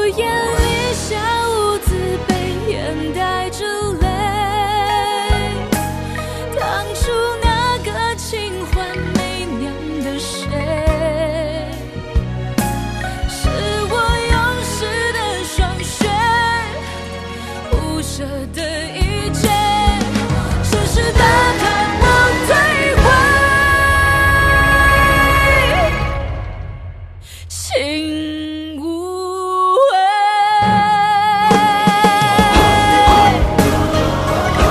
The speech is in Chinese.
眼里下无字被掩带着泪，当初那个清欢媚娘的谁，是我用湿的双靴，不舍的